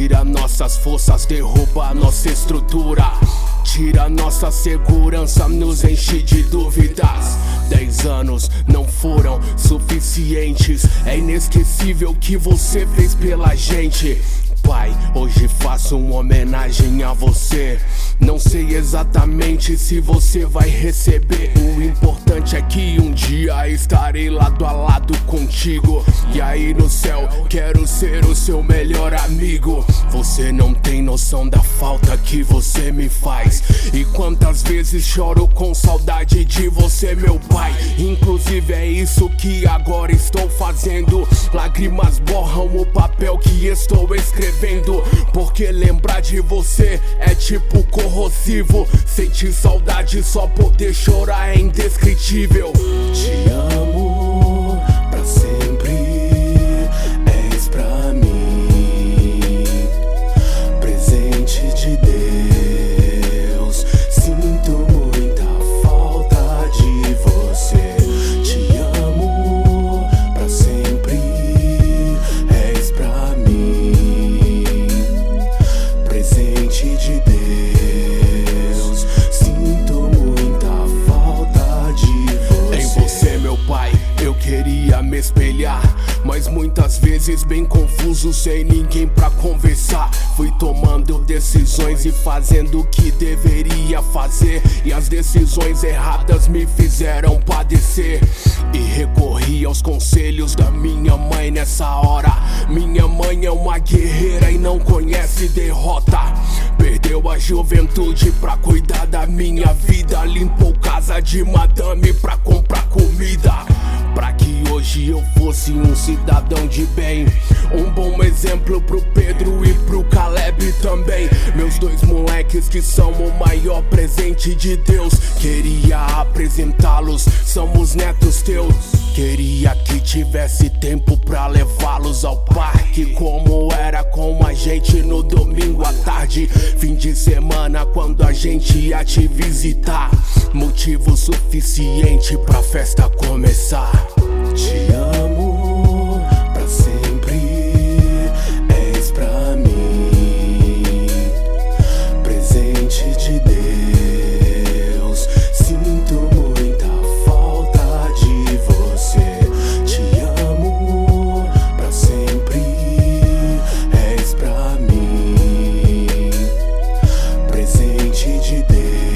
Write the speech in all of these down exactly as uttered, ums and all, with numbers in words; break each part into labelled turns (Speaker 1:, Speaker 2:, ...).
Speaker 1: tira nossas forças, derruba nossa estrutura, tira nossa segurança, nos enche de dúvidas. Dez anos não foram suficientes, é inesquecível o que você fez pela gente. Pai, hoje faço uma homenagem a você. Não sei exatamente se você vai receber. O importante é que um dia estarei lado a lado contigo. E aí no céu quero ser o seu melhor amigo. Você não tem noção da falta que você me faz. E quantas vezes choro com saudade de você, meu pai. Inclusive é isso que agora estou fazendo. Lágrimas borram o papel que estou escrevendo. Porque lembrar de você é tipo corrosivo. Sentir saudade, só poder chorar é indescritível.
Speaker 2: Te amo pra sempre, és pra mim presente de Deus. Sinto muita falta de você. Te amo pra sempre, és pra mim presente de Deus. Sinto muita falta de você.
Speaker 1: Em você, meu pai, eu queria me espelhar, mas muitas vezes bem confuso, sem ninguém pra conversar. Fui tomando decisões e fazendo o que deveria fazer, e as decisões erradas me fizeram padecer. E recorri aos conselhos da minha mãe nessa hora. Minha mãe é uma guerreira e não conhece derrota. Perdeu a juventude pra cuidar da minha vida. Limpou casa de madame pra comprar comida, pra que hoje eu fosse um cidadão de bem. Um bom exemplo pro Pedro e pro Caleb também. Meus dois moleques que são o maior presente de Deus. Queria apresentá-los, somos netos teus. Queria que tivesse tempo pra levá-los ao parque, como era com a gente no domingo à tarde. Fim de semana quando a gente ia te visitar. Motivo suficiente pra festa começar.
Speaker 2: Te amo pra sempre, és pra mim presente de Deus. Sinto muita falta de você. Te amo pra sempre, és pra mim presente de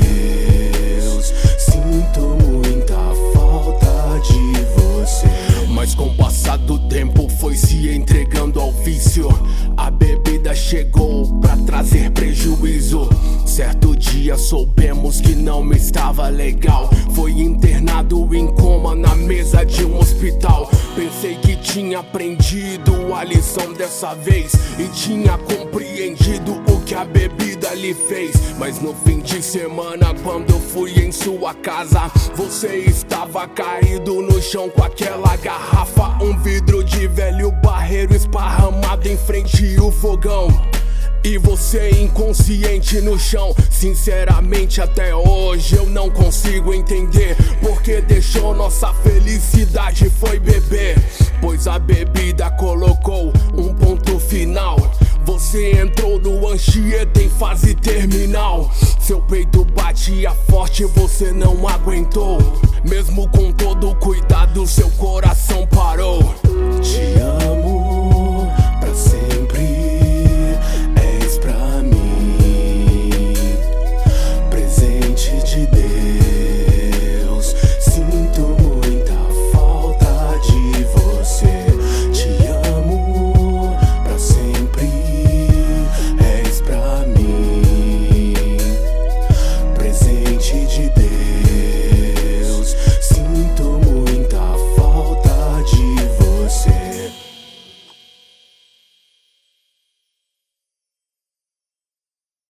Speaker 2: Deus. Sinto muita falta de você.
Speaker 1: Mas com o passar do tempo foi se entregando ao vício. A bebida chegou pra trazer prejuízo. Certo dia soubemos que não estava legal. Foi internado em coma na mesa de um hospital. Pensei que tinha aprendido a lição dessa vez e tinha compreendido o que a bebida lhe fez. Mas no fim de semana, quando fui em sua casa, você estava caído no chão com aquela garrafa. Um vidro de velho barreiro esparramado em frente ao fogão. E você inconsciente no chão. Sinceramente até hoje eu não consigo entender porque deixou nossa felicidade foi beber. Pois a bebida colocou um ponto final. Você entrou no Anchieta em fase terminal. Seu peito batia forte, você não aguentou. Mesmo com todo o cuidado, seu coração parou.
Speaker 2: Te amo